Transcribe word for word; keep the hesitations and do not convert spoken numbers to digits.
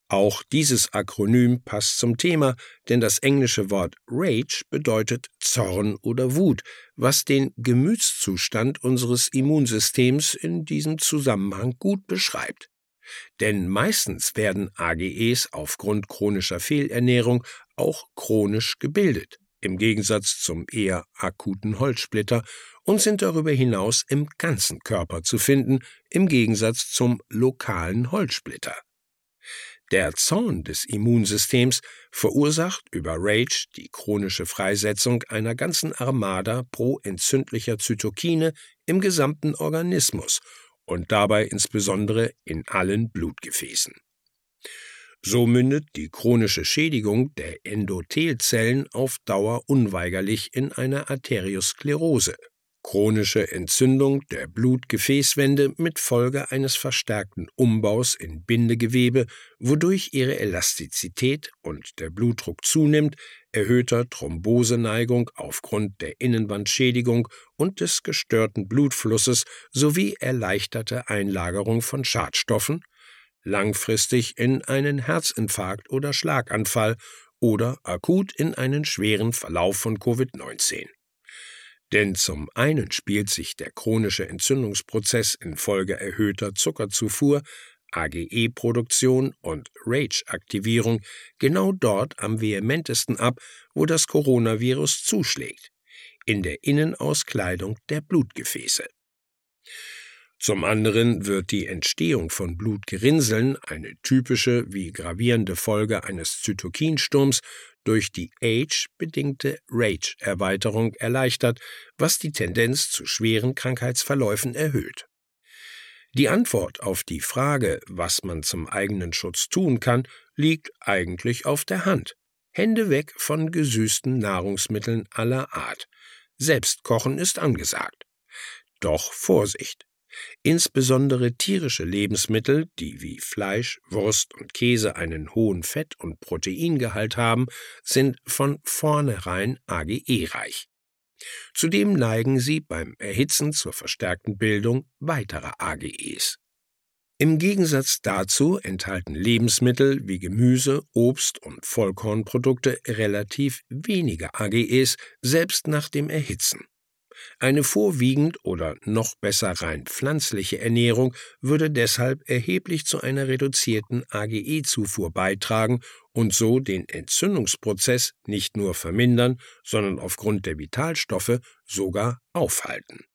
Auch dieses Akronym passt zum Thema, denn das englische Wort Rage bedeutet Zorn oder Wut, was den Gemütszustand unseres Immunsystems in diesem Zusammenhang gut beschreibt. Denn meistens werden A G Es aufgrund chronischer Fehlernährung auch chronisch gebildet, im Gegensatz zum eher akuten Holzsplitter, und sind darüber hinaus im ganzen Körper zu finden, im Gegensatz zum lokalen Holzsplitter. Der Zorn des Immunsystems verursacht über Rage die chronische Freisetzung einer ganzen Armada proentzündlicher Zytokine im gesamten Organismus und dabei insbesondere in allen Blutgefäßen. So mündet die chronische Schädigung der Endothelzellen auf Dauer unweigerlich in einer Arteriosklerose, chronische Entzündung der Blutgefäßwände mit Folge eines verstärkten Umbaus in Bindegewebe, wodurch ihre Elastizität und der Blutdruck zunimmt, erhöhter Thromboseneigung aufgrund der Innenwandschädigung und des gestörten Blutflusses sowie erleichterte Einlagerung von Schadstoffen, langfristig in einen Herzinfarkt oder Schlaganfall oder akut in einen schweren Verlauf von Covid neunzehn. Denn zum einen spielt sich der chronische Entzündungsprozess infolge erhöhter Zuckerzufuhr, A G E-Produktion und Rage-Aktivierung genau dort am vehementesten ab, wo das Coronavirus zuschlägt, in der Innenauskleidung der Blutgefäße. Zum anderen wird die Entstehung von Blutgerinnseln, eine typische wie gravierende Folge eines Zytokinsturms, durch die Age-bedingte Rage-Erweiterung erleichtert, was die Tendenz zu schweren Krankheitsverläufen erhöht. Die Antwort auf die Frage, was man zum eigenen Schutz tun kann, liegt eigentlich auf der Hand. Hände weg von gesüßten Nahrungsmitteln aller Art. Selbstkochen ist angesagt. Doch Vorsicht! Insbesondere tierische Lebensmittel, die wie Fleisch, Wurst und Käse einen hohen Fett- und Proteingehalt haben, sind von vornherein A G E-reich. Zudem neigen sie beim Erhitzen zur verstärkten Bildung weiterer A G Es. Im Gegensatz dazu enthalten Lebensmittel wie Gemüse, Obst und Vollkornprodukte relativ wenige A G Es, selbst nach dem Erhitzen. Eine vorwiegend oder noch besser rein pflanzliche Ernährung würde deshalb erheblich zu einer reduzierten A G E-Zufuhr beitragen und so den Entzündungsprozess nicht nur vermindern, sondern aufgrund der Vitalstoffe sogar aufhalten.